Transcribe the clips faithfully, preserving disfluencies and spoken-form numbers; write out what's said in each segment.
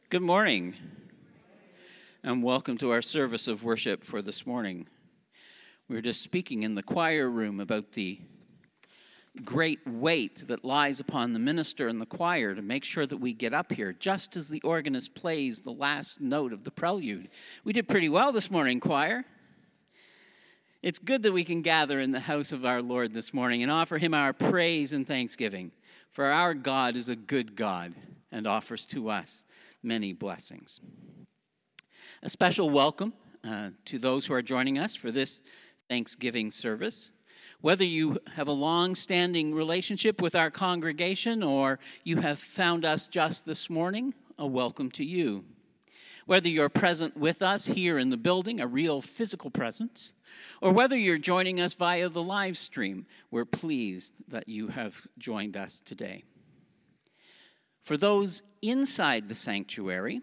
Good morning, and welcome to our service of worship for this morning. We were just speaking in the choir room about the great weight that lies upon the minister and the choir to make sure that we get up here just as the organist plays the last note of the prelude. We did pretty well this morning, choir. It's good that we can gather in the house of our Lord this morning and offer him our praise and thanksgiving, for our God is a good God and offers to us many blessings. A special welcome uh, to those who are joining us for this Thanksgiving service. Whether you have a long-standing relationship with our congregation or you have found us just this morning, a welcome to you. Whether you're present with us here in the building, a real physical presence, or whether you're joining us via the live stream, we're pleased that you have joined us today. For those inside the sanctuary,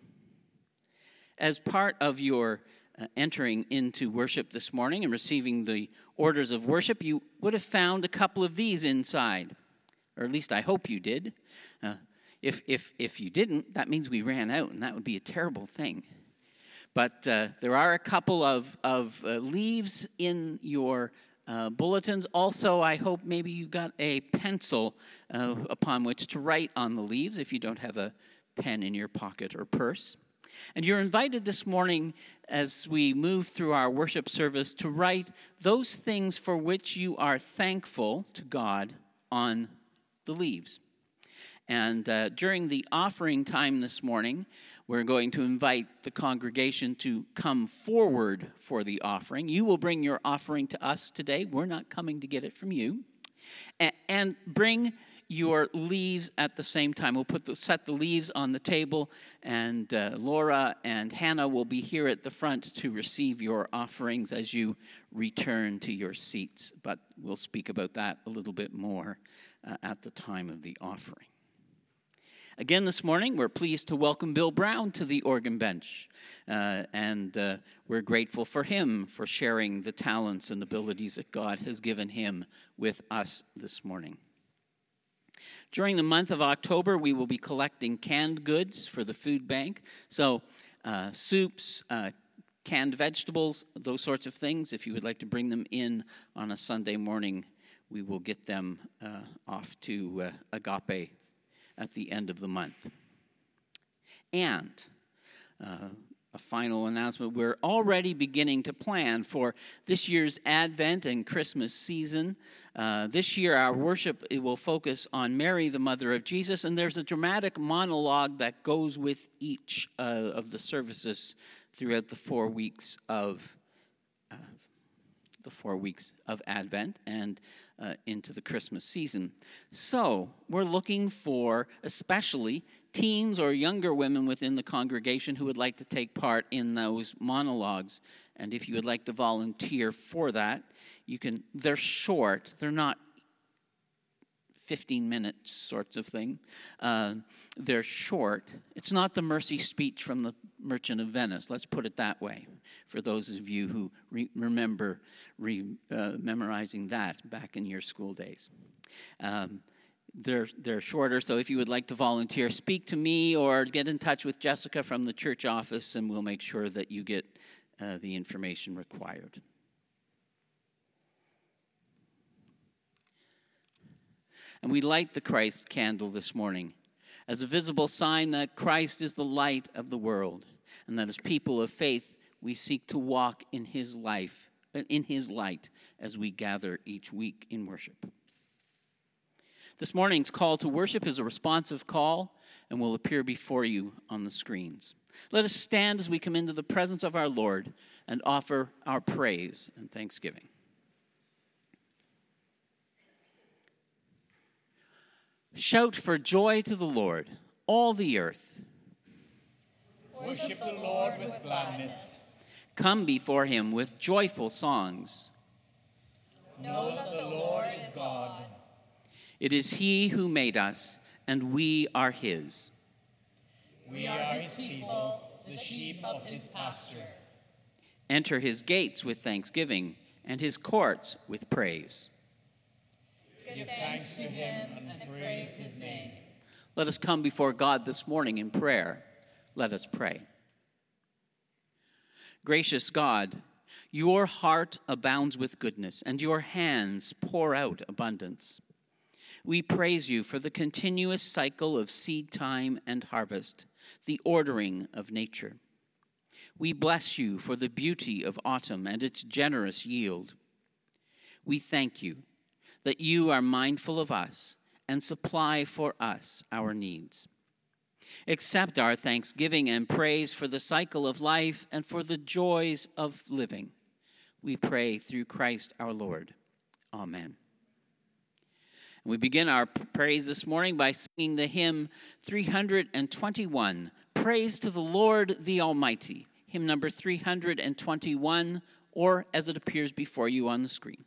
as part of your uh, entering into worship this morning and receiving the orders of worship, you would have found a couple of these inside, or at least I hope you did. Uh, if if if you didn't, that means we ran out, and that would be a terrible thing. But uh, there are a couple of, of uh, leaves in your Uh, bulletins. Also, I hope maybe you got a pencil uh, upon which to write on the leaves if you don't have a pen in your pocket or purse. And you're invited this morning as we move through our worship service to write those things for which you are thankful to God on the leaves. And uh, during the offering time this morning, we're going to invite the congregation to come forward for the offering. You will bring your offering to us today. We're not coming to get it from you. A- and bring your leaves at the same time. We'll put the, set the leaves on the table, and uh, Laura and Hannah will be here at the front to receive your offerings as you return to your seats. But we'll speak about that a little bit more uh, at the time of the offering. Again this morning, we're pleased to welcome Bill Brown to the organ bench, uh, and uh, we're grateful for him for sharing the talents and abilities that God has given him with us this morning. During the month of October, we will be collecting canned goods for the food bank, so uh, soups, uh, canned vegetables, those sorts of things. If you would like to bring them in on a Sunday morning, we will get them uh, off to uh, Agape at the end of the month. And uh, a final announcement, we're already beginning to plan for this year's Advent and Christmas season. Uh, this year our worship it will focus on Mary, the mother of Jesus, and there's a dramatic monologue that goes with each uh, of the services throughout the four weeks of uh, the four weeks of Advent and Uh, into the Christmas season. So we're looking for especially teens or younger women within the congregation who would like to take part in those monologues. And if you would like to volunteer for that, you can. They're short. They're not fifteen minutes sorts of thing. Uh, they're short. It's not the mercy speech from the Merchant of Venice. Let's put it that way. For those of you who re- remember re, uh, memorizing that back in your school days. Um, they're, they're shorter, so if you would like to volunteer, speak to me or get in touch with Jessica from the church office, and we'll make sure that you get uh, the information required. And we light the Christ candle this morning as a visible sign that Christ is the light of the world, and that as people of faith, we seek to walk in his life, in his light, as we gather each week in worship. This morning's call to worship is a responsive call and will appear before you on the screens. Let us stand as we come into the presence of our Lord and offer our praise and thanksgiving. Shout for joy to the Lord, all the earth. Worship the Lord with gladness. Come before him with joyful songs. Know that the Lord is God. It is he who made us, and we are his. We are his people, the sheep of his pasture. Enter his gates with thanksgiving, and his courts with praise. Give thanks to him and praise his name. Let us come before God this morning in prayer. Let us pray. Gracious God, your heart abounds with goodness, and your hands pour out abundance. We praise you for the continuous cycle of seed time and harvest, the ordering of nature. We bless you for the beauty of autumn and its generous yield. We thank you that you are mindful of us and supply for us our needs. Accept our thanksgiving and praise for the cycle of life and for the joys of living. We pray through Christ our Lord. Amen. And we begin our praise this morning by singing the hymn three hundred twenty-one, Praise to the Lord the Almighty, hymn number three hundred twenty-one, or as it appears before you on the screen.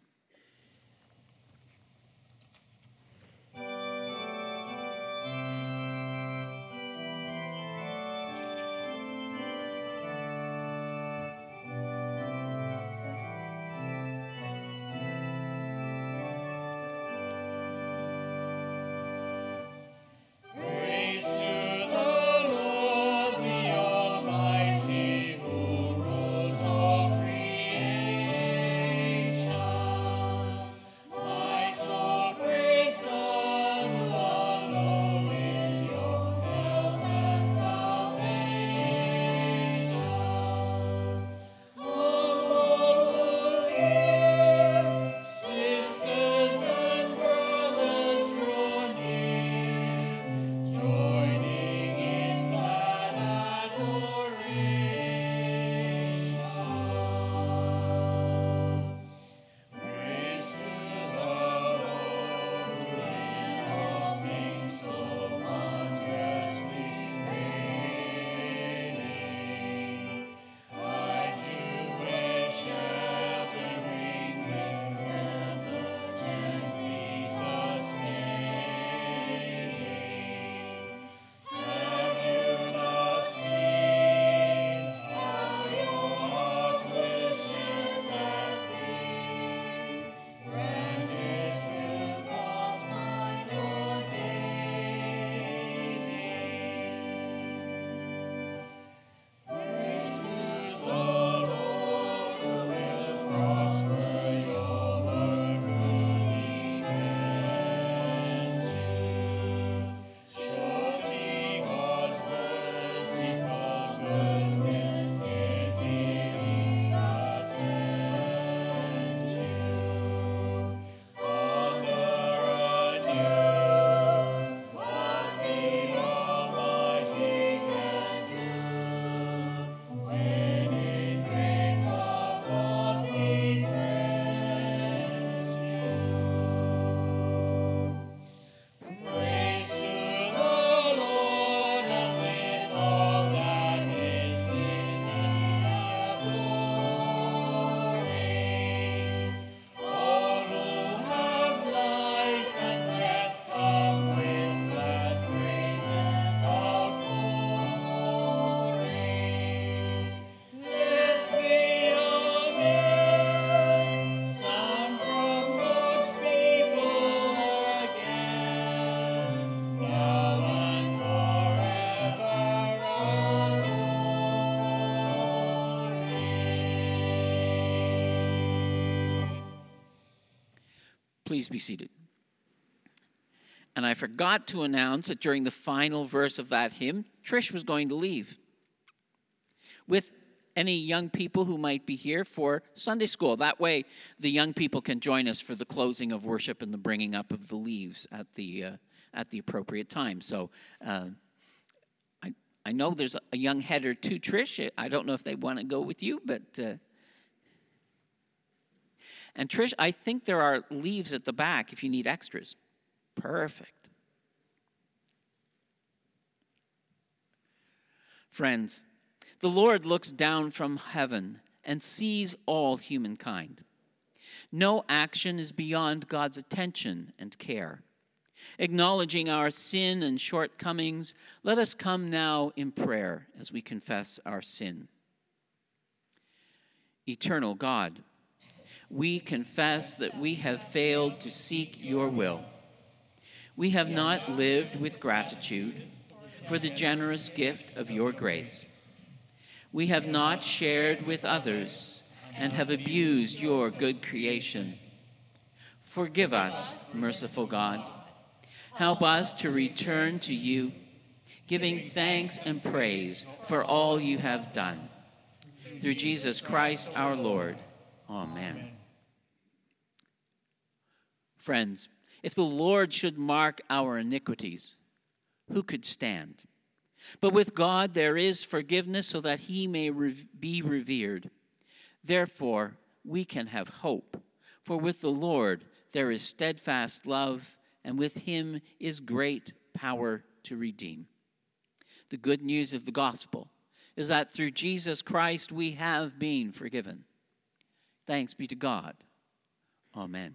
Please be seated. And I forgot to announce that during the final verse of that hymn, Trish was going to leave with any young people who might be here for Sunday school. That way, the young people can join us for the closing of worship and the bringing up of the leaves at the uh, at the appropriate time. So uh, I I know there's a young head or two, Trish. I don't know if they want to go with you, but... Uh, And Trish, I think there are leaves at the back if you need extras. Perfect. Friends, the Lord looks down from heaven and sees all humankind. No action is beyond God's attention and care. Acknowledging our sin and shortcomings, let us come now in prayer as we confess our sin. Eternal God, we confess that we have failed to seek your will. We have not lived with gratitude, for the generous gift of your grace. We have not shared with others and have abused your good creation. Forgive us, merciful God. Help us to return to you, giving thanks and praise for all you have done. Through Jesus Christ our Lord. Amen. Friends, if the Lord should mark our iniquities, who could stand? But with God there is forgiveness so that he may re- be revered. Therefore, we can have hope. For with the Lord there is steadfast love, and with him is great power to redeem. The good news of the gospel is that through Jesus Christ we have been forgiven. Thanks be to God. Amen.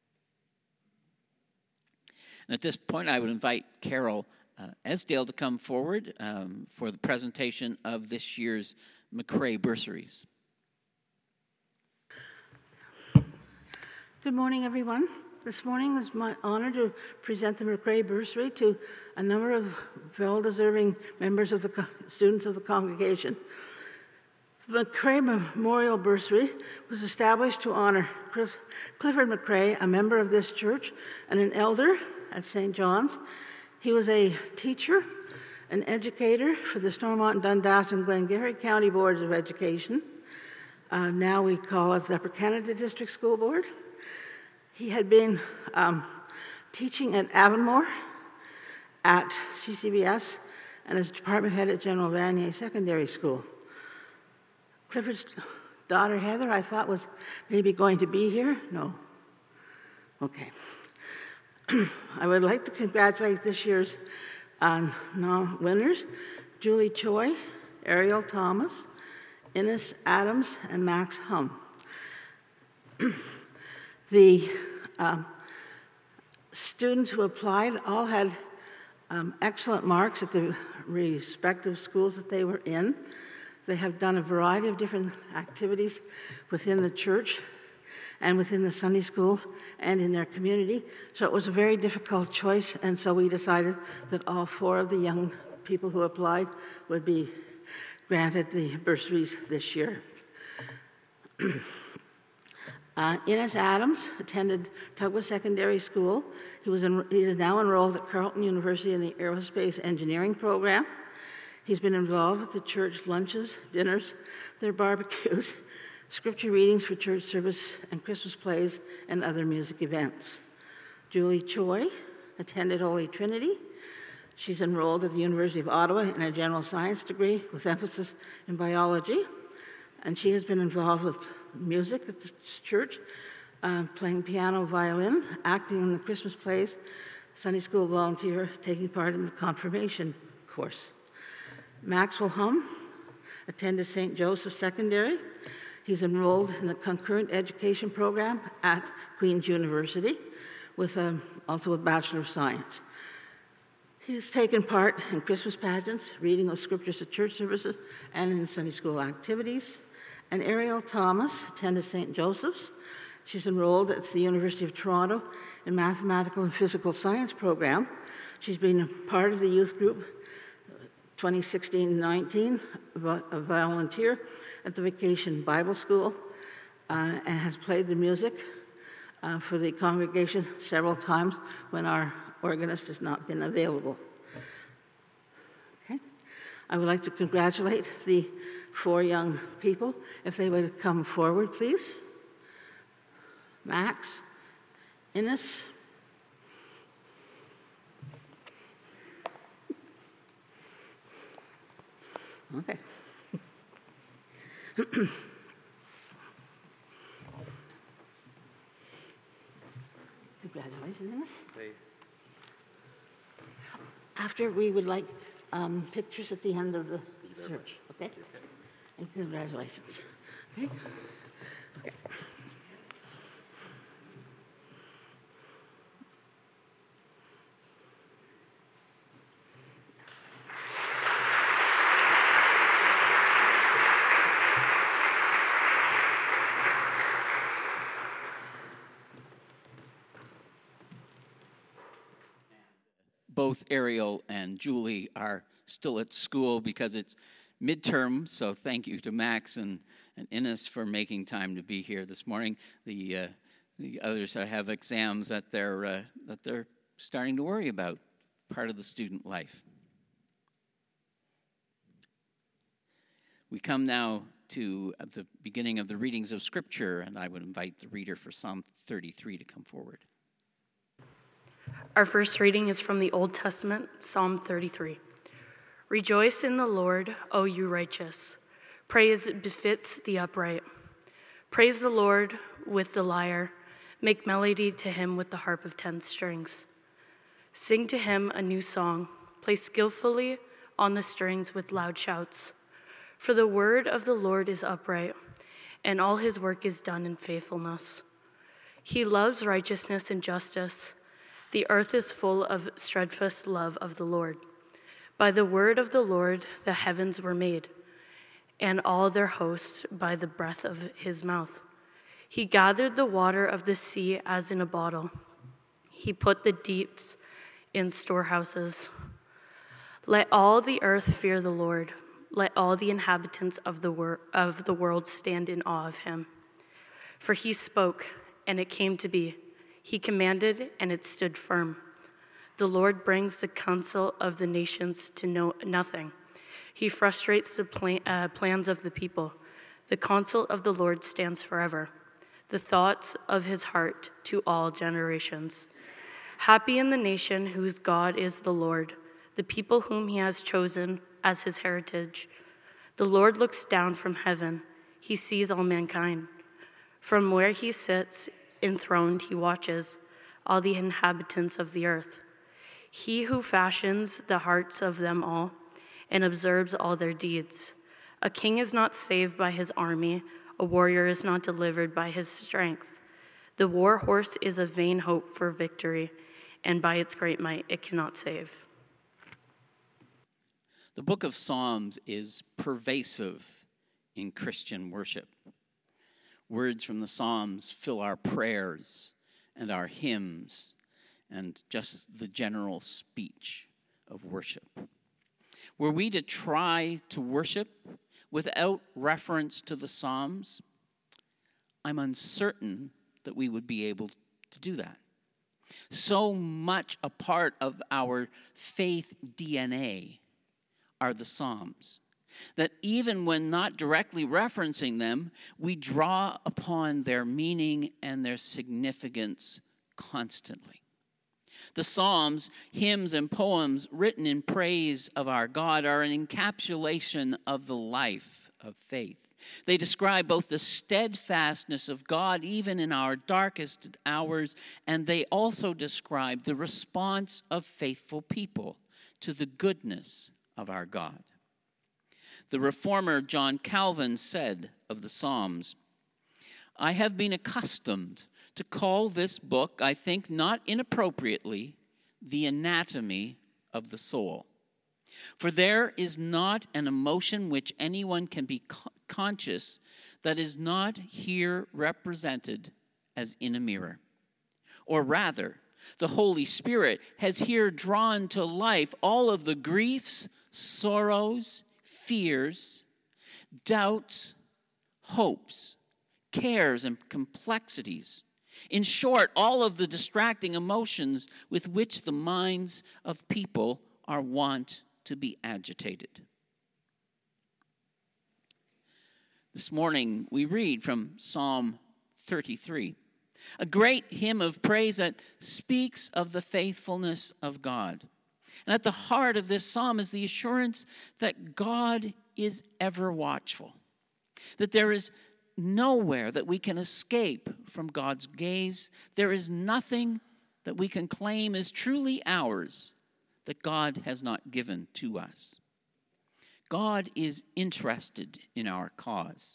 And at this point, I would invite Carol uh, Esdale to come forward um, for the presentation of this year's McCrae bursaries. Good morning, everyone. This morning is my honor to present the McCrae Bursary to a number of well-deserving members of the co- students of the congregation. The McCrae Memorial Bursary was established to honor Chris, Clifford McCrae, a member of this church and an elder at Saint John's. He was a teacher, an educator for the Stormont, Dundas, and Glengarry County Boards of Education. Uh, now we call it the Upper Canada District School Board. He had been um, teaching at Avonmore, at C C B S, and as department head at General Vanier Secondary School. Clifford's daughter, Heather, I thought was maybe going to be here. No. Okay. I would like to congratulate this year's uh, winners, Julie Choi, Ariel Thomas, Innes Adams, and Max Hum. The um, students who applied all had um, excellent marks at the respective schools that they were in. They have done a variety of different activities within the church and within the Sunday school and in their community. So it was a very difficult choice, and so we decided that all four of the young people who applied would be granted the bursaries this year. Uh, Innes Adams attended Tugwa Secondary School. He, was en- he is now enrolled at Carleton University in the Aerospace Engineering program. He's been involved with the church lunches, dinners, their barbecues, scripture readings for church service, and Christmas plays and other music events. Julie Choi attended Holy Trinity. She's enrolled at the University of Ottawa in a general science degree with emphasis in biology, and she has been involved with music at the church, uh, playing piano, violin, acting in the Christmas plays, Sunday school volunteer, taking part in the confirmation course. Maxwell Hum attended Saint Joseph Secondary. He's enrolled in the concurrent education program at Queen's University with a, also a Bachelor of Science. He's taken part in Christmas pageants, reading of scriptures at church services, and in Sunday school activities. And Ariel Thomas attended Saint Joseph's. She's enrolled at the University of Toronto in Mathematical and Physical Science program. She's been a part of the youth group twenty sixteen nineteen, a volunteer at the Vacation Bible School, uh, and has played the music uh, for the congregation several times when our organist has not been available. Okay. I would like to congratulate the four young people. If they would come forward, please. Max, Innes, okay. Congratulations, Innes. After, we would like um, pictures at the end of the search, okay? And congratulations. Okay? Okay. Both Ariel and Julie are still at school because it's midterm, so thank you to Max and, and Ines for making time to be here this morning. The uh, the others have exams that they're uh, that they're starting to worry about, part of the student life. We come now to the beginning of the readings of Scripture, and I would invite the reader for Psalm thirty-three to come forward. Our first reading is from the Old Testament, Psalm thirty-three. Rejoice in the Lord, O you righteous. Praise befits the upright. Praise the Lord with the lyre. Make melody to him with the harp of ten strings. Sing to him a new song. Play skillfully on the strings with loud shouts. For the word of the Lord is upright, and all his work is done in faithfulness. He loves righteousness and justice. The earth is full of steadfast love of the Lord. By the word of the Lord the heavens were made, and all their hosts by the breath of his mouth. He gathered the water of the sea as in a bottle. He put the deeps in storehouses. Let all the earth fear the Lord. Let all the inhabitants of the, wor- of the world stand in awe of him. For he spoke, and it came to be. He commanded, and it stood firm. The Lord brings the counsel of the nations to know nothing. He frustrates the plan, uh, plans of the people. The counsel of the Lord stands forever, the thoughts of his heart to all generations. Happy in the nation whose God is the Lord, the people whom he has chosen as his heritage. The Lord looks down from heaven. He sees all mankind. From where he sits enthroned, he watches all the inhabitants of the earth. He who fashions the hearts of them all and observes all their deeds. A king is not saved by his army. A warrior is not delivered by his strength. The war horse is a vain hope for victory, and by its great might it cannot save. The book of Psalms is pervasive in Christian worship. Words from the Psalms fill our prayers and our hymns and just the general speech of worship. Were we to try to worship without reference to the Psalms, I'm uncertain that we would be able to do that. So much a part of our faith D N A are the Psalms, that even when not directly referencing them, we draw upon their meaning and their significance constantly. The Psalms, hymns, and poems written in praise of our God are an encapsulation of the life of faith. They describe both the steadfastness of God even in our darkest hours, and they also describe the response of faithful people to the goodness of our God. The reformer John Calvin said of the Psalms, "I have been accustomed to call this book, I think not inappropriately, the anatomy of the soul. For there is not an emotion which anyone can be co- conscious that is not here represented as in a mirror. Or rather, the Holy Spirit has here drawn to life all of the griefs, sorrows, fears, doubts, hopes, cares, and complexities. In short, all of the distracting emotions with which the minds of people are wont to be agitated." This morning, we read from Psalm thirty-three, a great hymn of praise that speaks of the faithfulness of God. And at the heart of this psalm is the assurance that God is ever watchful, that there is nowhere that we can escape from God's gaze. There is nothing that we can claim is truly ours that God has not given to us. God is interested in our cause.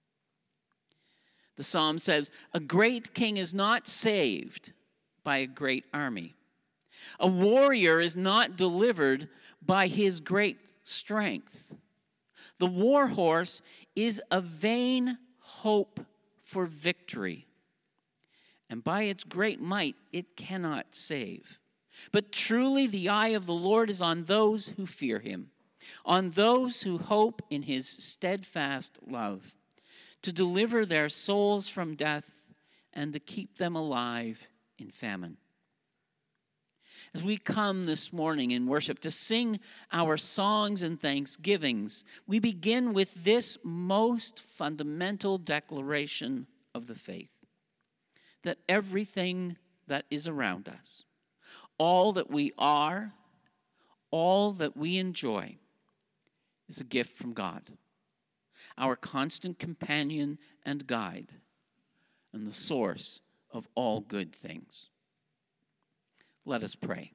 The psalm says, "A great king is not saved by a great army. A warrior is not delivered by his great strength. The war horse is a vain hope for victory, and by its great might it cannot save. But truly the eye of the Lord is on those who fear him, on those who hope in his steadfast love, to deliver their souls from death and to keep them alive in famine. As we come this morning in worship to sing our songs and thanksgivings, we begin with this most fundamental declaration of the faith, that everything that is around us, all that we are, all that we enjoy, is a gift from God, our constant companion and guide, and the source of all good things. Let us pray.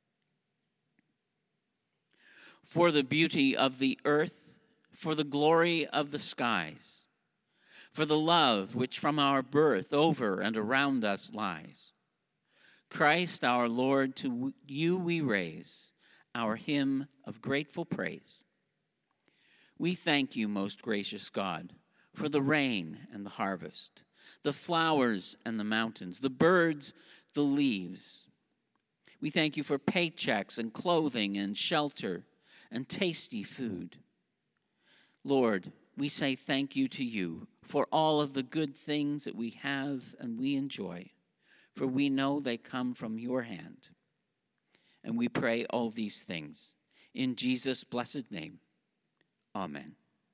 For the beauty of the earth, for the glory of the skies, for the love which from our birth over and around us lies, Christ our Lord, to you we raise our hymn of grateful praise. We thank you, most gracious God, for the rain and the harvest, the flowers and the mountains, the birds, the leaves. We thank you for paychecks and clothing and shelter and tasty food. Lord, we say thank you to you for all of the good things that we have and we enjoy, for we know they come from your hand. And we pray all these things in Jesus' blessed name. Amen.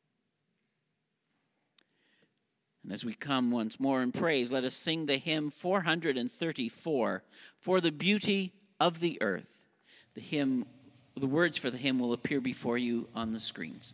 And as we come once more in praise, let us sing the hymn four hundred thirty-four, For the Beauty of the Earth. The hymn, the words for the hymn will appear before you on the screens.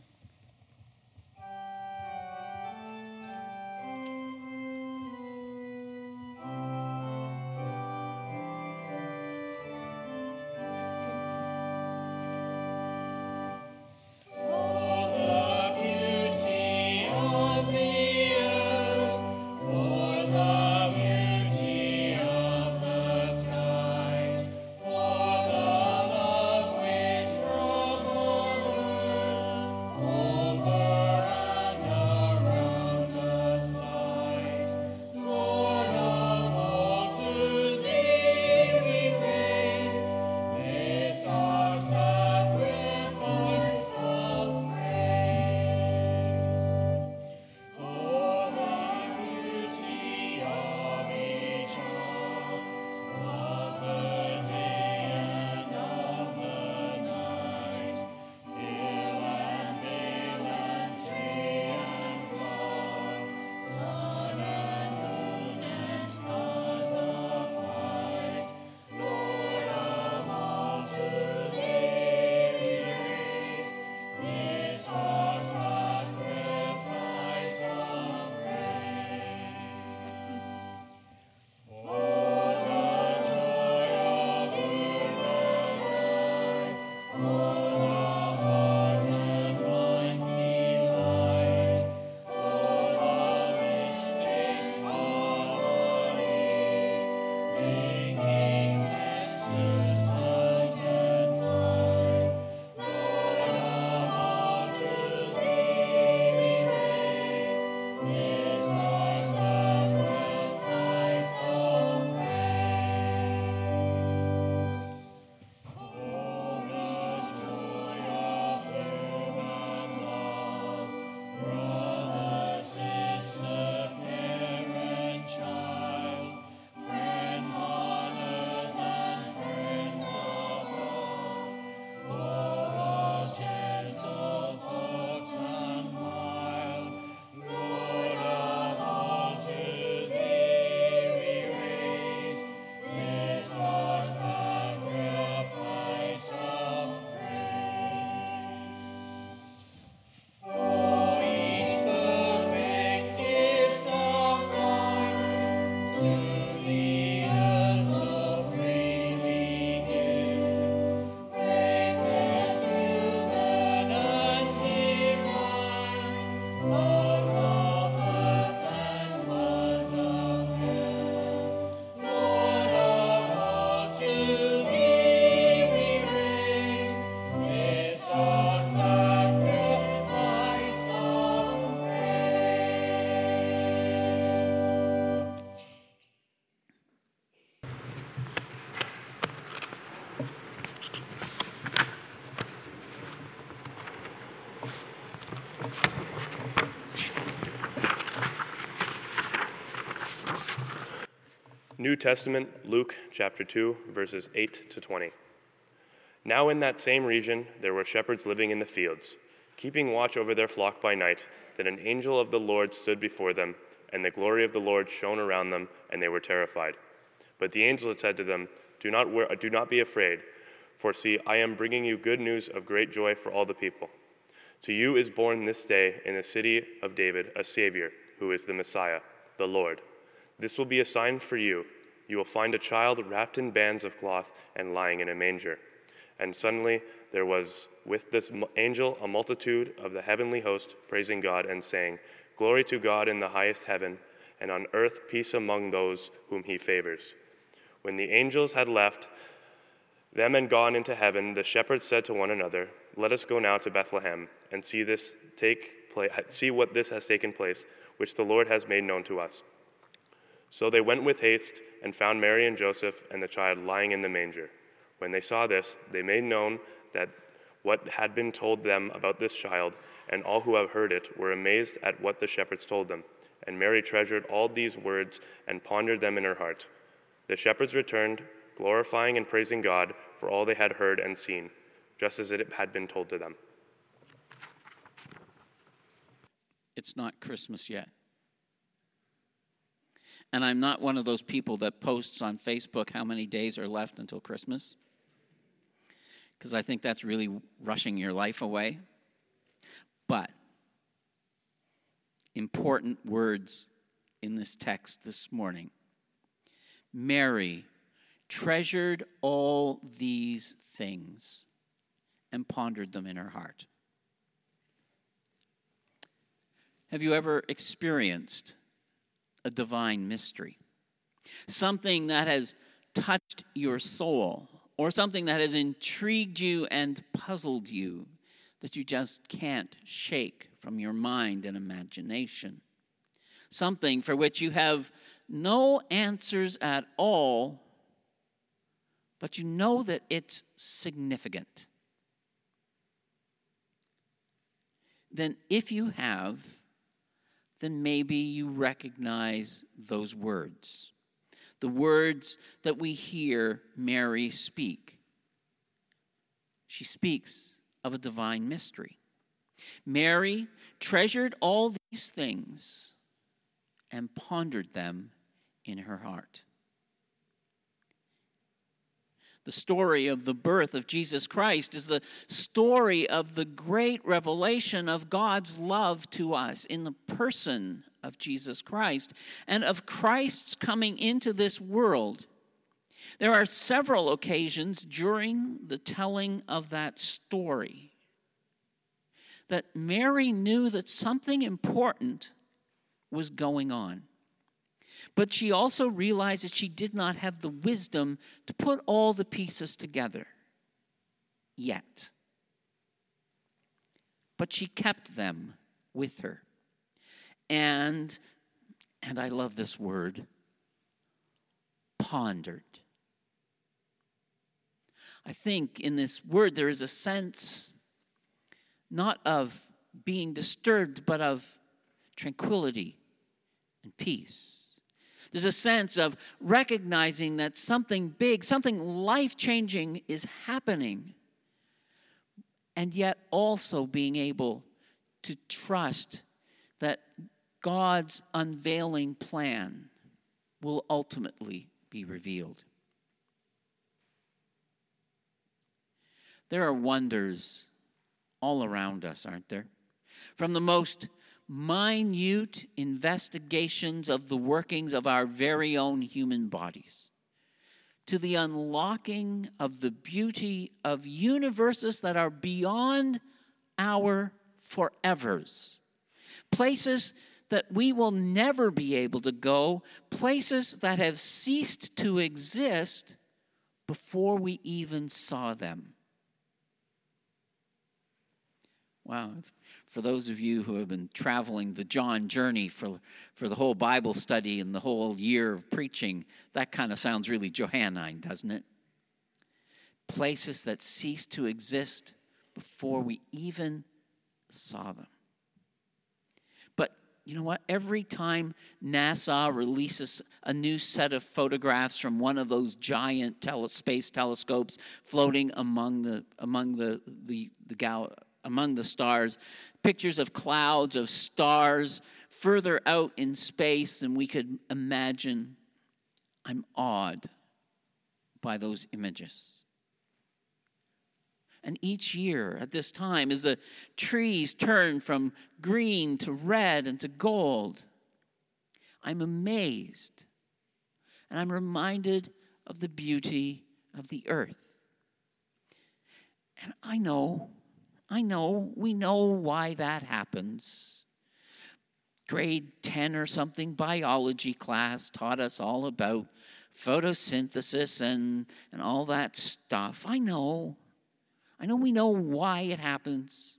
For New Testament, Luke chapter two, verses eight to twenty. Now in that same region there were shepherds living in the fields, keeping watch over their flock by night. Then an angel of the Lord stood before them, and the glory of the Lord shone around them, and they were terrified. But the angel had said to them, Do not, wor- do not be afraid, for see, I am bringing you good news of great joy for all the people. To you is born this day in the city of David a Savior, who is the Messiah, the Lord. This will be a sign for you. You will find a child wrapped in bands of cloth and lying in a manger. And suddenly there was with this angel a multitude of the heavenly host praising God and saying, Glory to God in the highest heaven, and on earth peace among those whom he favors. When the angels had left them and gone into heaven, the shepherds said to one another, Let us go now to Bethlehem and see this take place, see what this has taken place, which the Lord has made known to us. So they went with haste and found Mary and Joseph and the child lying in the manger. When they saw this, they made known that what had been told them about this child, and all who have heard it were amazed at what the shepherds told them. And Mary treasured all these words and pondered them in her heart. The shepherds returned, glorifying and praising God for all they had heard and seen, just as it had been told to them. It's not Christmas yet. And I'm not one of those people that posts on Facebook how many days are left until Christmas, because I think that's really rushing your life away. But important words in this text this morning. Mary treasured all these things and pondered them in her heart. Have you ever experienced a divine mystery? Something that has touched your soul, or something that has intrigued you and puzzled you that you just can't shake from your mind and imagination. Something for which you have no answers at all, but you know that it's significant. Then if you have, then maybe you recognize those words. The words that we hear Mary speak. She speaks of a divine mystery. Mary treasured all these things and pondered them in her heart. The story of the birth of Jesus Christ is the story of the great revelation of God's love to us in the person of Jesus Christ and of Christ's coming into this world. There are several occasions during the telling of that story that Mary knew that something important was going on. But she also realized that she did not have the wisdom to put all the pieces together yet. But she kept them with her. And, and I love this word, pondered. I think in this word there is a sense not of being disturbed, but of tranquility and peace. There's a sense of recognizing that something big, something life-changing is happening, and yet also being able to trust that God's unveiling plan will ultimately be revealed. There are wonders all around us, aren't there? From the most minute investigations of the workings of our very own human bodies, to the unlocking of the beauty of universes that are beyond our forevers, places that we will never be able to go, places that have ceased to exist before we even saw them. Wow. For those of you who have been traveling the John journey for, for the whole Bible study and the whole year of preaching, that kind of sounds really Johannine, doesn't it? Places that cease to exist before we even saw them. But you know what? Every time NASA releases a new set of photographs from one of those giant tele- space telescopes floating among the among the the, the gal- among the stars, pictures of clouds of stars further out in space than we could imagine, I'm awed by those images. And each year at this time, as the trees turn from green to red and to gold, I'm amazed and I'm reminded of the beauty of the earth. And I know, I know, we know why that happens. Grade ten or something biology class taught us all about photosynthesis and, and all that stuff. I know. I know we know why it happens.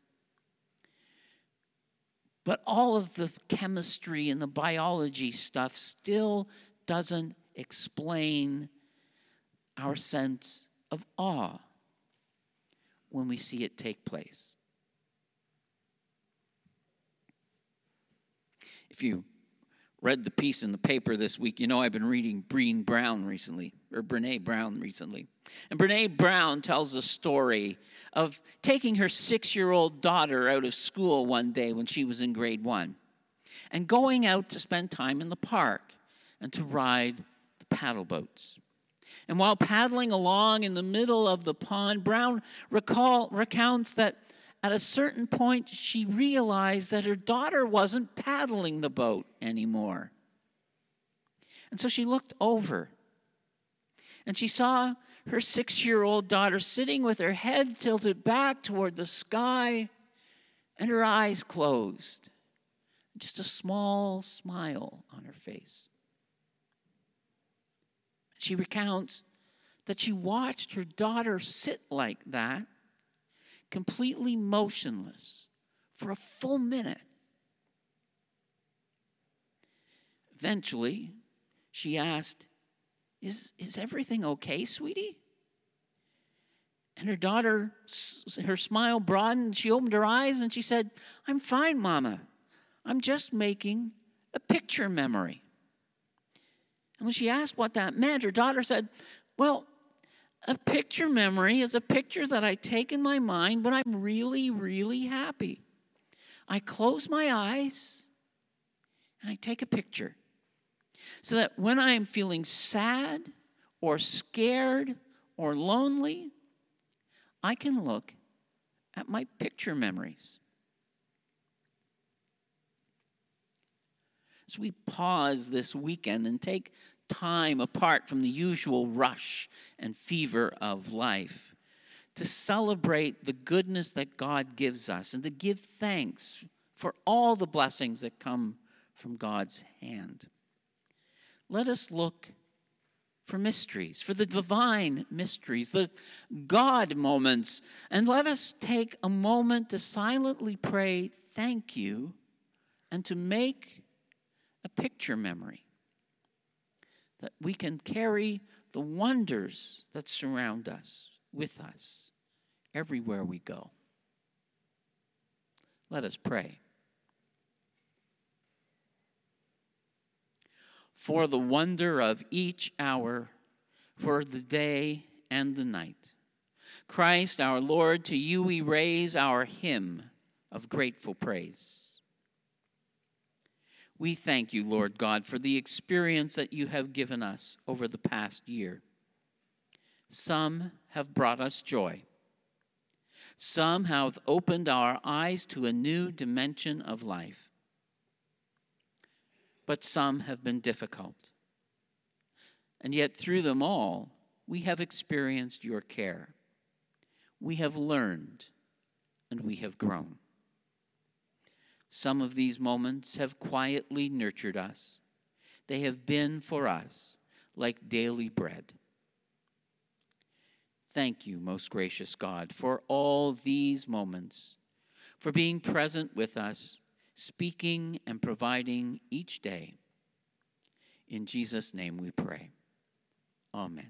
But all of the chemistry and the biology stuff still doesn't explain our sense of awe when we see it take place. If you read the piece in the paper this week, you know I've been reading Brene Brown recently, or Brene Brown recently. And Brene Brown tells a story of taking her six-year-old daughter out of school one day when she was in grade one and going out to spend time in the park and to ride the paddle boats. And while paddling along in the middle of the pond, Brown recall, recounts that at a certain point, she realized that her daughter wasn't paddling the boat anymore. And so she looked over, and she saw her six-year-old daughter sitting with her head tilted back toward the sky and her eyes closed. Just a small smile on her face. She recounts that she watched her daughter sit like that, completely motionless, for a full minute. Eventually, she asked, is, is everything okay, sweetie? And her daughter, her smile broadened, she opened her eyes and she said, I'm fine, Mama. I'm just making a picture memory. And when she asked what that meant, her daughter said, well, a picture memory is a picture that I take in my mind when I'm really, really happy. I close my eyes and I take a picture so that when I am feeling sad or scared or lonely, I can look at my picture memories. As we pause this weekend and take time apart from the usual rush and fever of life to celebrate the goodness that God gives us and to give thanks for all the blessings that come from God's hand. Let us look for mysteries, for the divine mysteries, the God moments, and let us take a moment to silently pray, thank you, and to make a picture memory that we can carry the wonders that surround us with us everywhere we go. Let us pray. For the wonder of each hour, for the day and the night, Christ our Lord, to you we raise our hymn of grateful praise. We thank you, Lord God, for the experience that you have given us over the past year. Some have brought us joy. Some have opened our eyes to a new dimension of life. But some have been difficult. And yet through them all, we have experienced your care. We have learned and we have grown. Some of these moments have quietly nurtured us. They have been for us like daily bread. Thank you, most gracious God, for all these moments, for being present with us, speaking and providing each day. In Jesus' name we pray. Amen.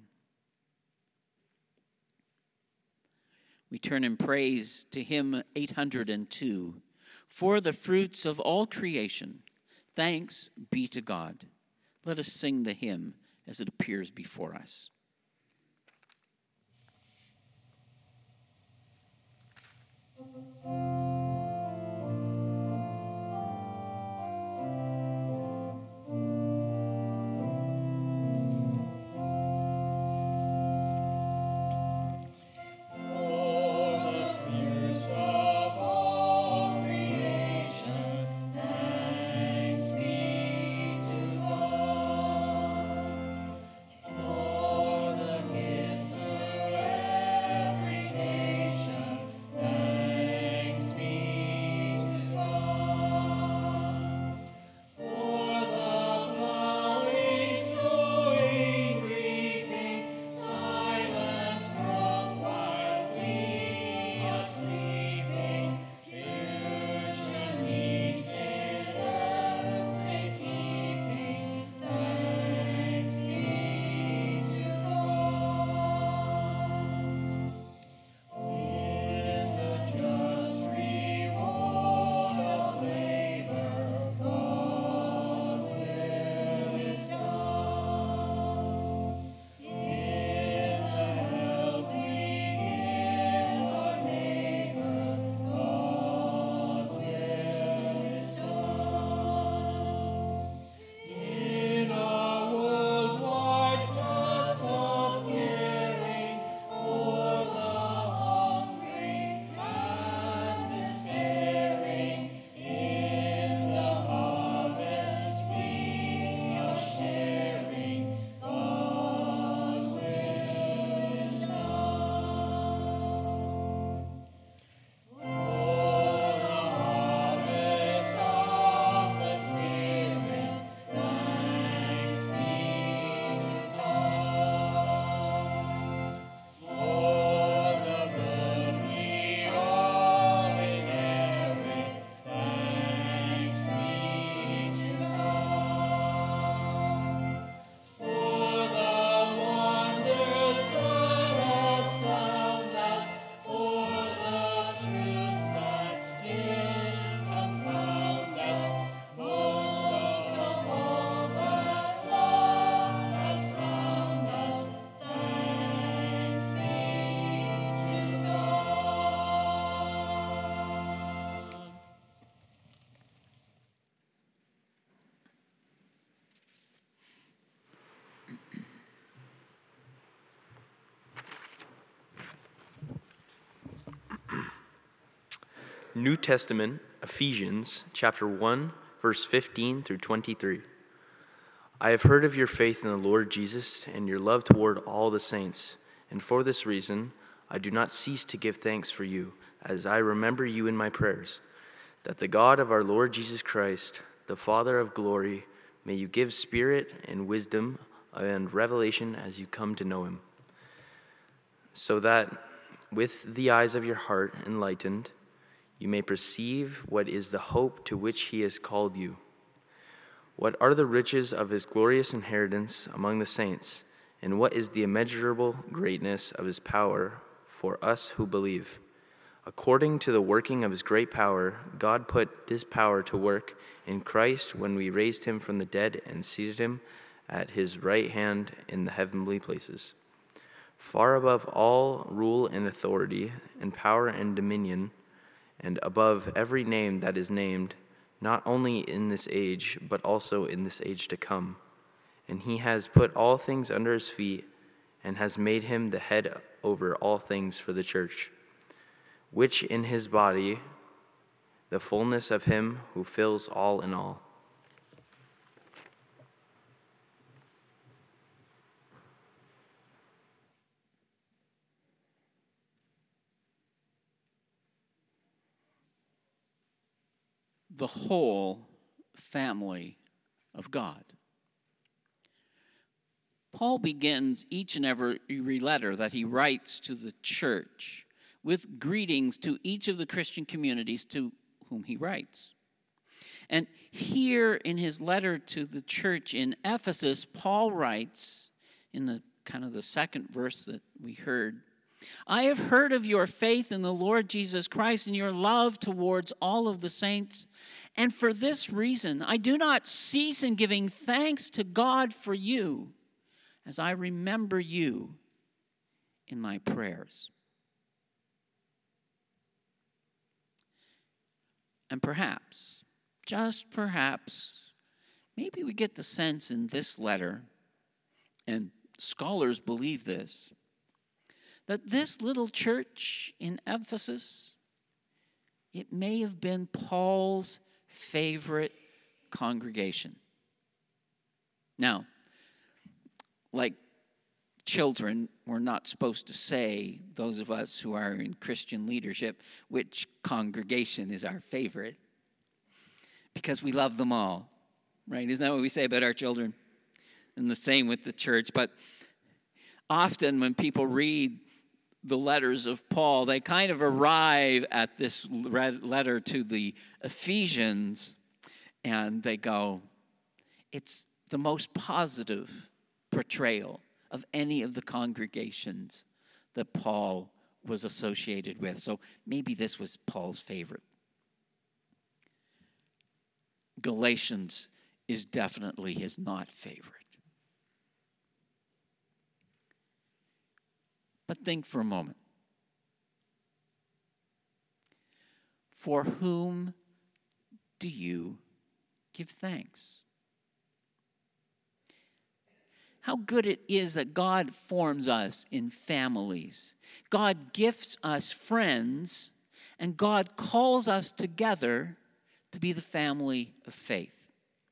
We turn in praise to hymn eight hundred two. For the fruits of all creation, Thanks be to God. Let us sing the hymn as it appears before us. New Testament, Ephesians chapter one, verse fifteen through twenty-three. I have heard of your faith in the Lord Jesus and your love toward all the saints, and for this reason I do not cease to give thanks for you, as I remember you in my prayers, that the God of our Lord Jesus Christ, the Father of glory, may you give spirit and wisdom and revelation as you come to know him, so that with the eyes of your heart enlightened, you may perceive what is the hope to which he has called you. What are the riches of his glorious inheritance among the saints, and what is the immeasurable greatness of his power for us who believe? According to the working of his great power, God put this power to work in Christ when we raised him from the dead and seated him at his right hand in the heavenly places, far above all rule and authority and power and dominion, and above every name that is named, not only in this age, but also in this age to come. And he has put all things under his feet, and has made him the head over all things for the church, which in his body, the fullness of him who fills all in all. The whole family of God. Paul begins each and every letter that he writes to the church with greetings to each of the Christian communities to whom he writes. And here in his letter to the church in Ephesus, Paul writes in the kind of the second verse that we heard, I have heard of your faith in the Lord Jesus Christ and your love towards all of the saints. And for this reason, I do not cease in giving thanks to God for you as I remember you in my prayers. And perhaps, just perhaps, maybe we get the sense in this letter, and scholars believe this, that this little church in Ephesus, it may have been Paul's favorite congregation. Now, like children, we're not supposed to say, those of us who are in Christian leadership, which congregation is our favorite, because we love them all, right? Isn't that what we say about our children? And the same with the church. But often when people read the letters of Paul, they kind of arrive at this letter to the Ephesians, and they go, it's the most positive portrayal of any of the congregations that Paul was associated with. So maybe this was Paul's favorite. Galatians is definitely his not favorite. But think for a moment. For whom do you give thanks? How good it is that God forms us in families. God gifts us friends, and God calls us together to be the family of faith.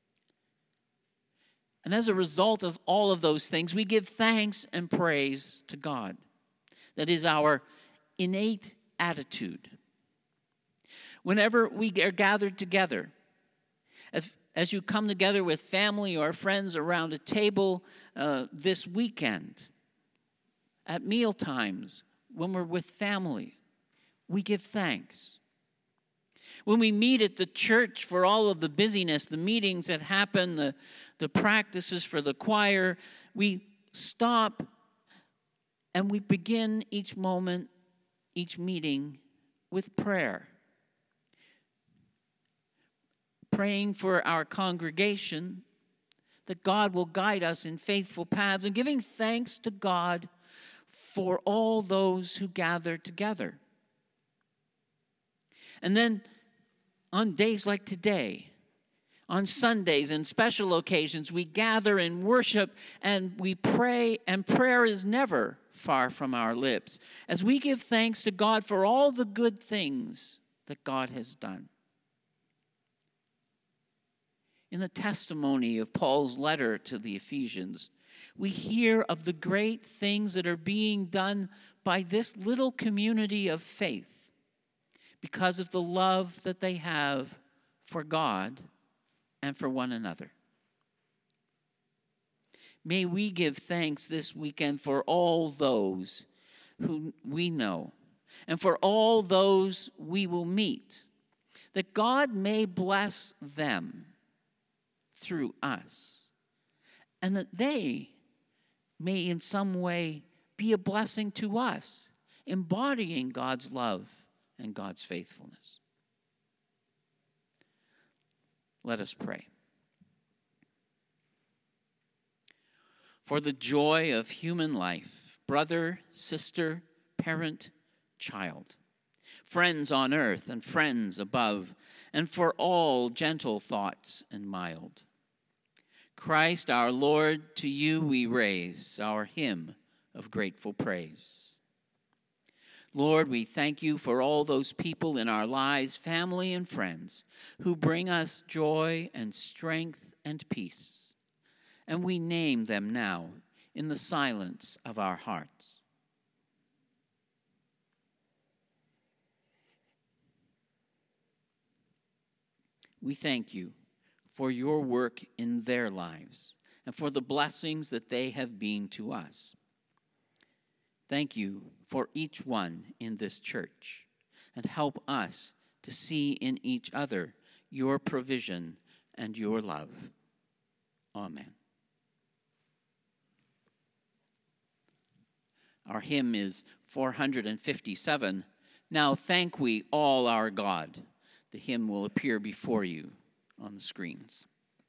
And as a result of all of those things, we give thanks and praise to God. That is our innate attitude. Whenever we are gathered together, as, as you come together with family or friends around a table uh, this weekend, at meal times, when we're with family, we give thanks. When we meet at the church for all of the busyness, the meetings that happen, the, the practices for the choir, we stop and we begin each moment, each meeting with prayer. Praying for our congregation, that God will guide us in faithful paths, and giving thanks to God for all those who gather together. And then on days like today, on Sundays and special occasions, we gather and worship and we pray, and prayer is never far from our lips, as we give thanks to God for all the good things that God has done. In the testimony of Paul's letter to the Ephesians, we hear of the great things that are being done by this little community of faith because of the love that they have for God and for one another. May we give thanks this weekend for all those who we know and for all those we will meet, that God may bless them through us, and that they may in some way be a blessing to us, embodying God's love and God's faithfulness. Let us pray. For the joy of human life, brother, sister, parent, child, friends on earth and friends above, and for all gentle thoughts and mild. Christ our Lord, to you we raise our hymn of grateful praise. Lord, we thank you for all those people in our lives, family and friends, who bring us joy and strength and peace. And we name them now in the silence of our hearts. We thank you for your work in their lives and for the blessings that they have been to us. Thank you for each one in this church, and help us to see in each other your provision and your love. Amen. Our hymn is four hundred fifty-seven, Now Thank We All Our God. The hymn will appear before you on the screens.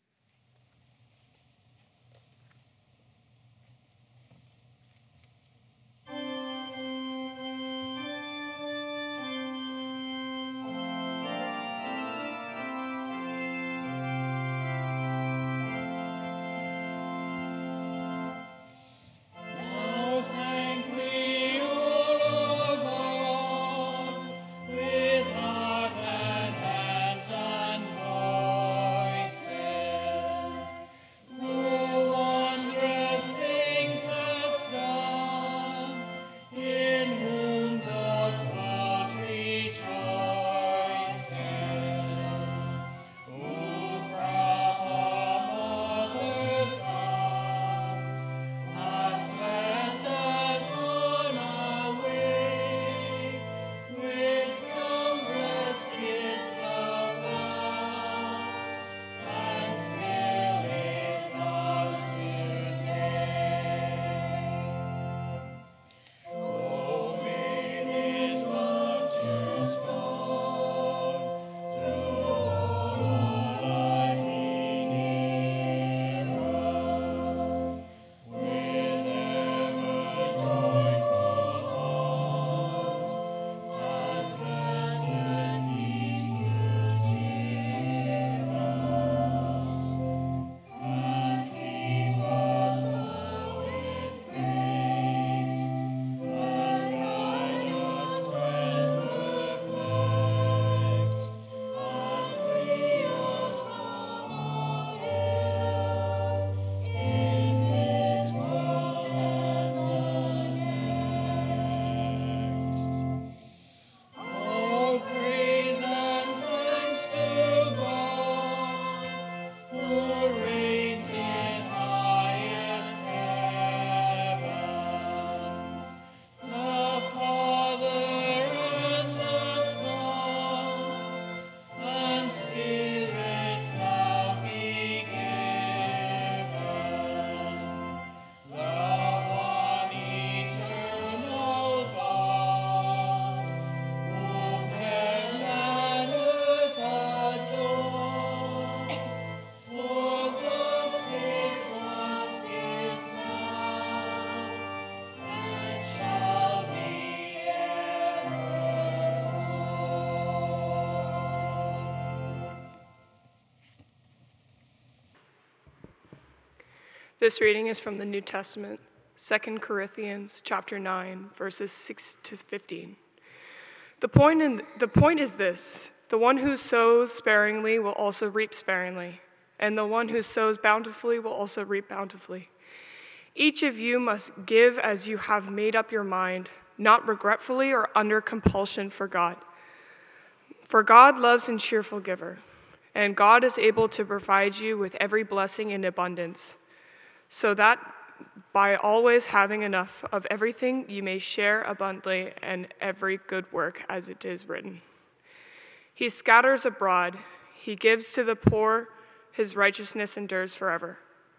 This reading is from the New Testament, Second Corinthians chapter nine, verses six to fifteen. The point, in, the point is this: the one who sows sparingly will also reap sparingly, and the one who sows bountifully will also reap bountifully. Each of you must give as you have made up your mind, not regretfully or under compulsion for God. For God loves a cheerful giver, and God is able to provide you with every blessing in abundance, so that by always having enough of everything you may share abundantly in every good work, as it is written. He scatters abroad, he gives to the poor, his righteousness endures forever.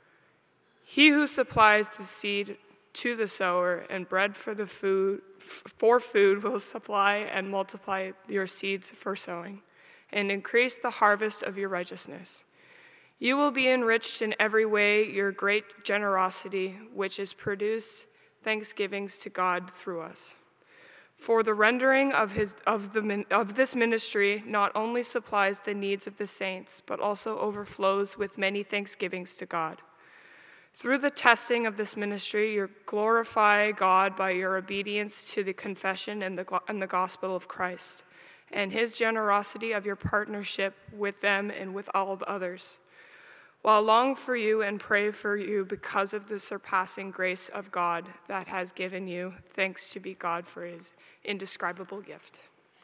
He who supplies the seed to the sower and bread for the food for food will supply and multiply your seeds for sowing, and increase the harvest of your righteousness. You will be enriched in every way, your great generosity, which is produced thanksgivings to God through us. For the rendering of his of the of this ministry not only supplies the needs of the saints, but also overflows with many thanksgivings to God. Through the testing of this ministry, you glorify God by your obedience to the confession and the and the gospel of Christ, and his generosity of your partnership with them and with all the others. While I long for you and pray for you because of the surpassing grace of God that has given you, thanks to be God for his indescribable gift.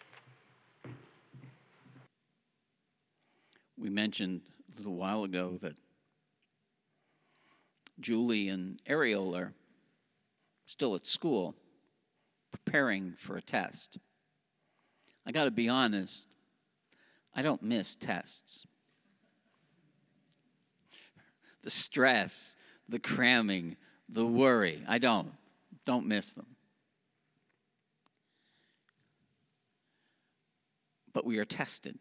We mentioned a little while ago that Julie and Ariel are still at school, preparing for a test. I got to be honest, I don't miss tests. The stress, the cramming, the worry, I don't. Don't miss them. but we are tested.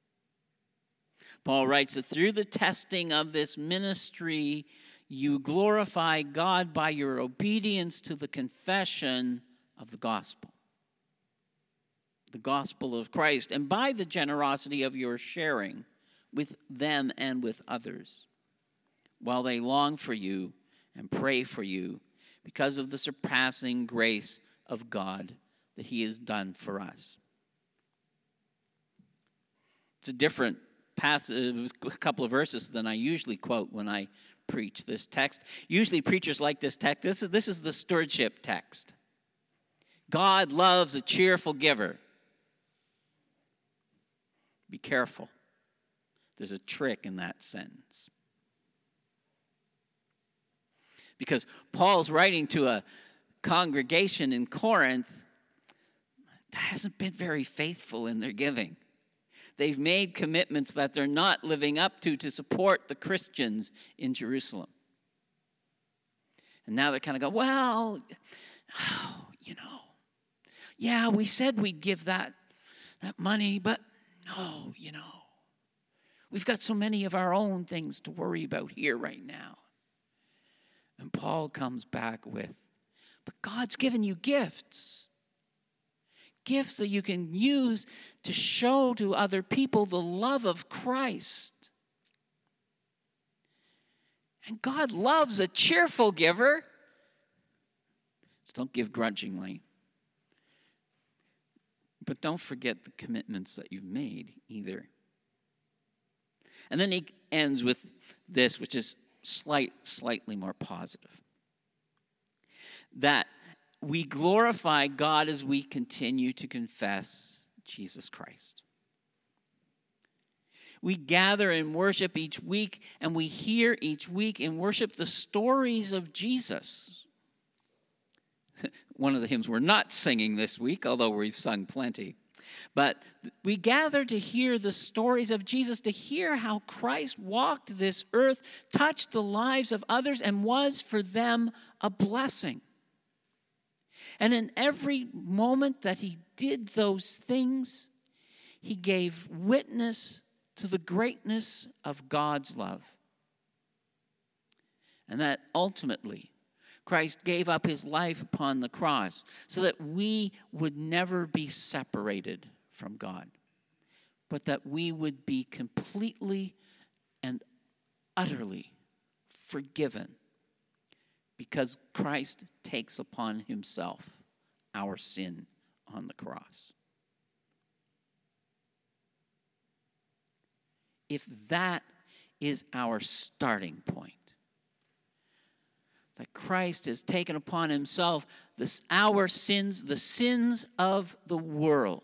Paul writes that through the testing of this ministry, you glorify God by your obedience to the confession of the gospel, the gospel of Christ, and by the generosity of your sharing with them and with others, while they long for you and pray for you because of the surpassing grace of God that he has done for us. It's a different passage, a couple of verses than I usually quote when I preach this text. Usually preachers like this text. This is, this is the stewardship text. God loves a cheerful giver. Be careful. There's a trick in that sentence. Because Paul's writing to a congregation in Corinth that hasn't been very faithful in their giving. They've made commitments that they're not living up to to support the Christians in Jerusalem. And now they're kind of going, well, oh, you know, yeah, we said we'd give that, that money, but no, you know, we've got so many of our own things to worry about here right now. And Paul comes back with, but God's given you gifts. Gifts that you can use to show to other people the love of Christ. And God loves a cheerful giver. So don't give grudgingly. But don't forget the commitments that you've made either. And then he ends with this, which is slight, slightly more positive. That we glorify God as we continue to confess Jesus Christ. We gather and worship each week, and we hear each week and worship the stories of Jesus. One of the hymns we're not singing this week, although we've sung plenty. But we gather to hear the stories of Jesus, to hear how Christ walked this earth, touched the lives of others, and was for them a blessing. And in every moment that he did those things, he gave witness to the greatness of God's love. And that ultimately, Christ gave up his life upon the cross so that we would never be separated from God, but that we would be completely and utterly forgiven, because Christ takes upon himself our sin on the cross. If that is our starting point, that Christ has taken upon himself this, our sins, the sins of the world,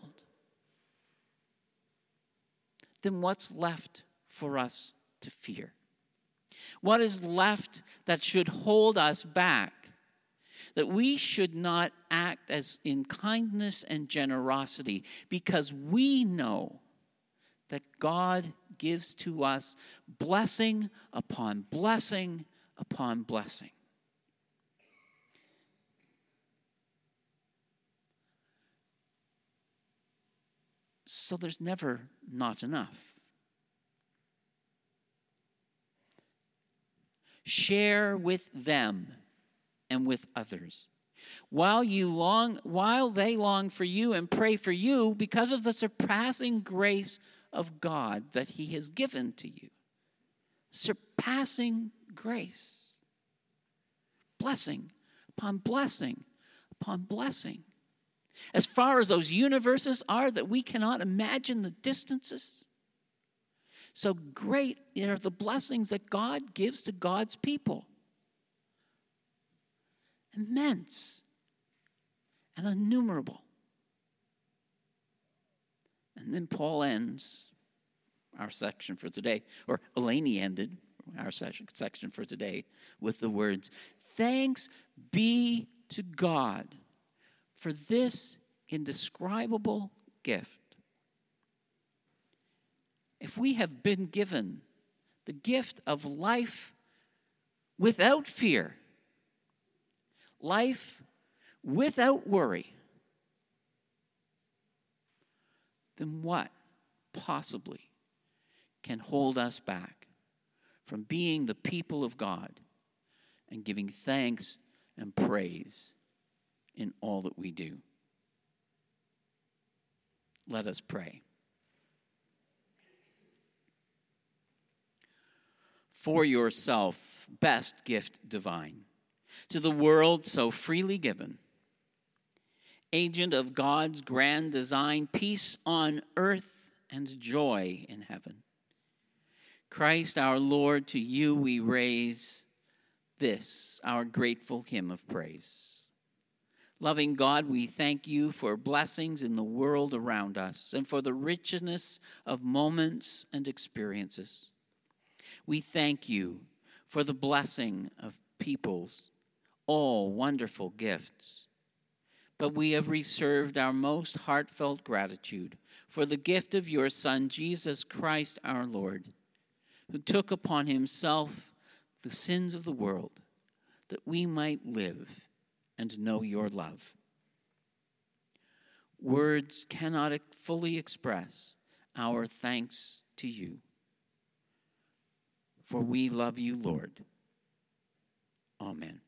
then what's left for us to fear? What is left that should hold us back? That we should not act as in kindness and generosity, because we know that God gives to us blessing upon blessing upon blessing. So there's never not enough. Share with them and with others. While you long, while they long for you and pray for you because of the surpassing grace of God that he has given to you. Surpassing grace. Blessing upon blessing upon blessing. As far as those universes are that we cannot imagine the distances, so great are the blessings that God gives to God's people. Immense and innumerable. And then Paul ends our section for today, or Eleni ended our section for today with the words, "Thanks be to God for this indescribable gift." If we have been given the gift of life without fear, life without worry, then what possibly can hold us back from being the people of God and giving thanks and praise in all that we do. Let us pray. For yourself, best gift divine, to the world so freely given, agent of God's grand design, peace on earth and joy in heaven. Christ our Lord, to you we raise this, our grateful hymn of praise. Loving God, we thank you for blessings in the world around us and for the richness of moments and experiences. We thank you for the blessing of peoples, all wonderful gifts. But we have reserved our most heartfelt gratitude for the gift of your Son, Jesus Christ our Lord, who took upon himself the sins of the world, that we might live and know your love. Words cannot fully express our thanks to you, for we love you, Lord. Amen.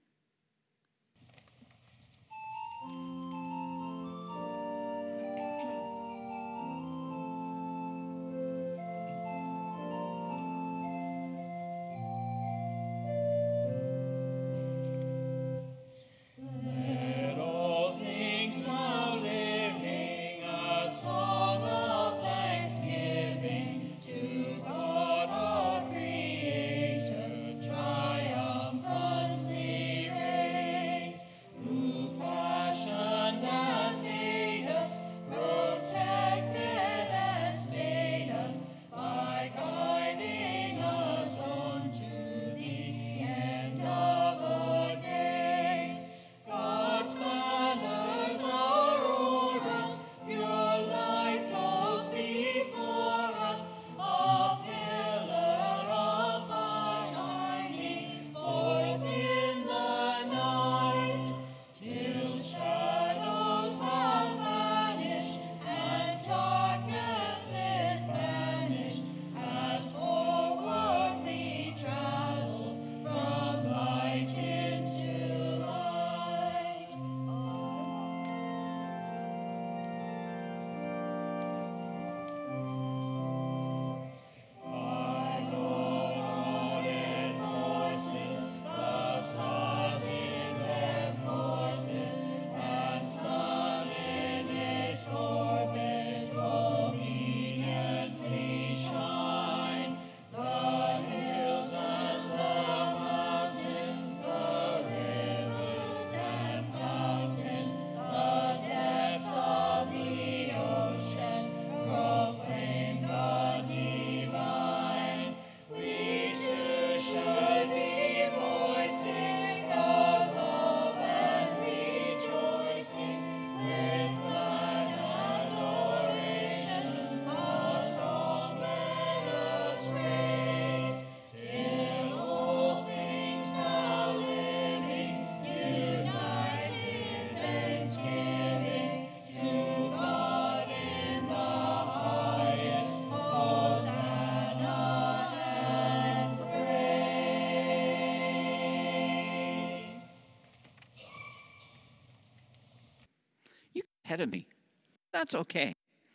Ahead of me. That's okay.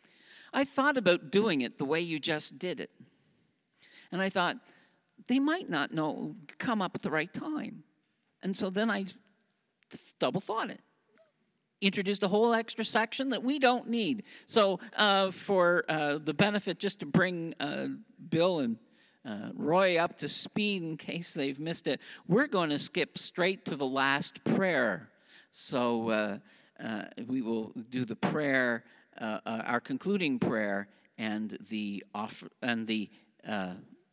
I thought about doing it the way you just did it. And I thought, they might not know, come up at the right time. And so then I double thought it. Introduced a whole extra section that we don't need. So uh, for uh, the benefit, just to bring uh, Bill and uh, Roy up to speed in case they've missed it, we're going to skip straight to the last prayer. So uh, uh, we will do the prayer, uh, uh, our concluding prayer, and the offer, and the uh,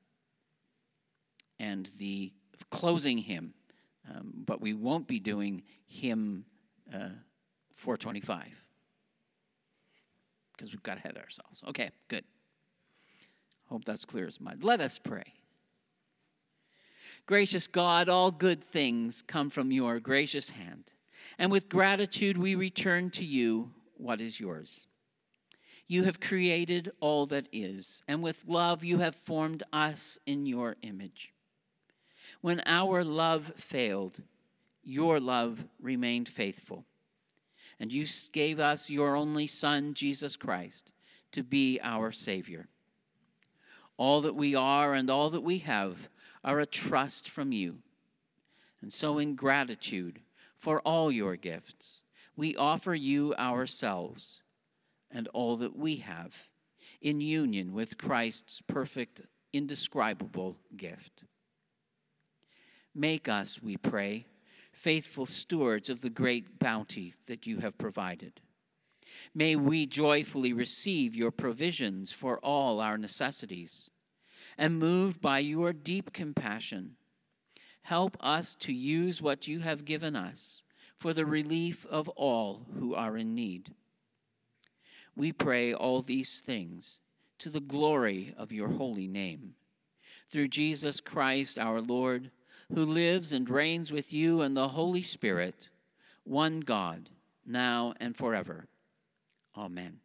and the closing hymn. Um, but we won't be doing hymn uh, four twenty-five because we've got ahead of ourselves. Okay, good. Hope that's clear as mud. Let us pray. Gracious God, all good things come from your gracious hand, and with gratitude we return to you what is yours. you have created all that is, and with love you have formed us in your image. When our love failed, your love remained faithful, and you gave us your only Son, Jesus Christ, to be our Savior. All that we are and all that we have are a trust from you. And so in gratitude for all your gifts, we offer you ourselves and all that we have in union with Christ's perfect, indescribable gift. Make us, we pray, faithful stewards of the great bounty that you have provided. May we joyfully receive your provisions for all our necessities, and moved by your deep compassion, help us to use what you have given us for the relief of all who are in need. We pray all these things to the glory of your holy name, through Jesus Christ our Lord, who lives and reigns with you and the Holy Spirit, one God, now and forever. Amen.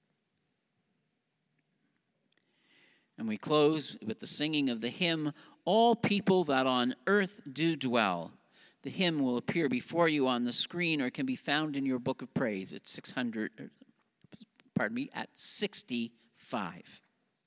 And we close with the singing of the hymn, All People That on Earth Do Dwell. The hymn will appear before you on the screen or can be found in your book of praise at six hundred, pardon me, at sixty-five.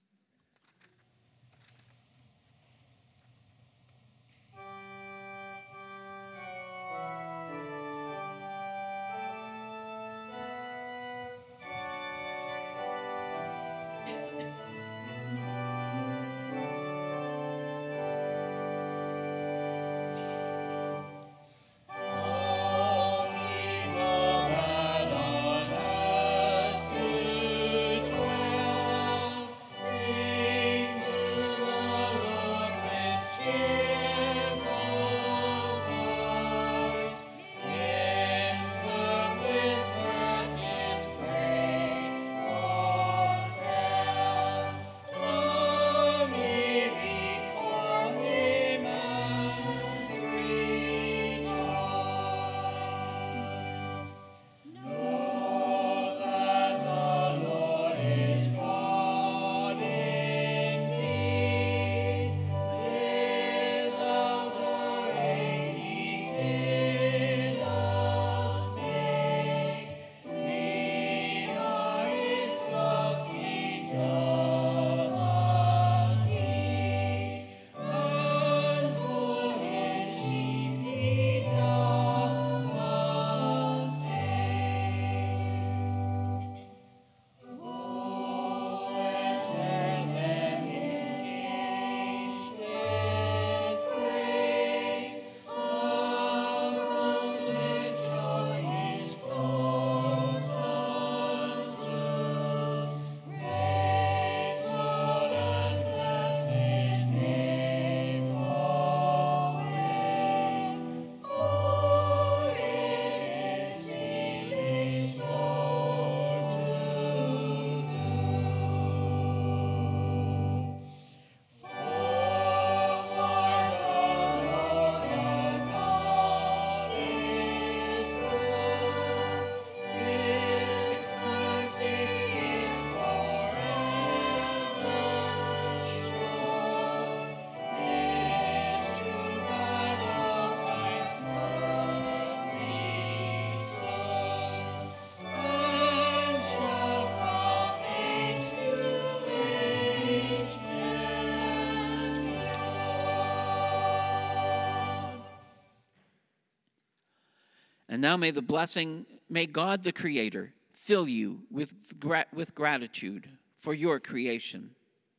And now may the blessing, may God the Creator fill you with, gra- with gratitude for your creation.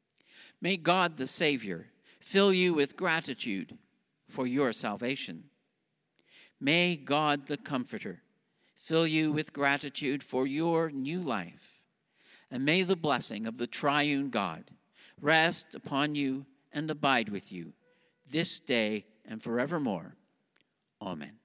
May God the Savior fill you with gratitude for your salvation. May God the Comforter fill you with gratitude for your new life. And may the blessing of the triune God rest upon you and abide with you this day and forevermore. Amen.